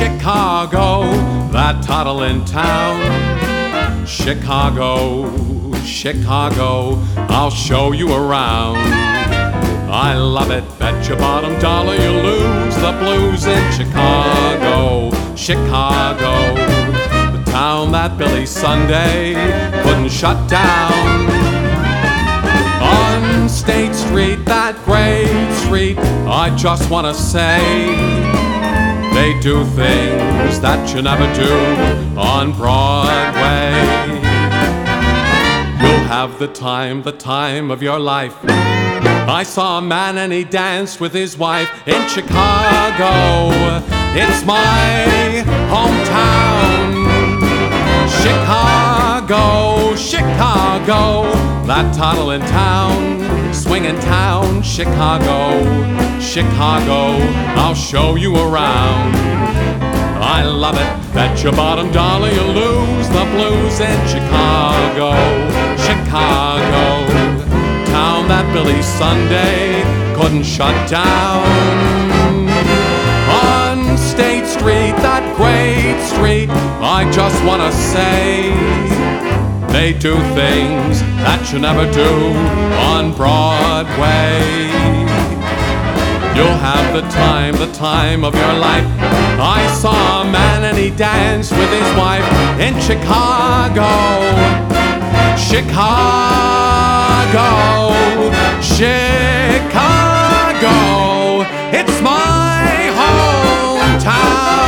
Chicago, that toddling town. Chicago, Chicago, I'll show you around. I love it, bet your bottom dollar you lose the blues in Chicago, Chicago, the town that Billy Sunday couldn't shut down. On State Street, that great street, I just wanna say, they do things that you never do on Broadway. You'll have the time of your life. I saw a man and he danced with his wife in Chicago. It's my hometown. Chicago, Chicago, that toddling town, swinging town. Chicago, Chicago, I'll show you around. I love it, bet your bottom dollar you lose the blues in Chicago, Chicago, town that Billy Sunday couldn't shut down. On State Street, that great street, I just wanna say, they do things that you never do on Broadway. You'll have the time of your life. I saw a man and he danced with his wife in Chicago, Chicago, Chicago. It's my hometown.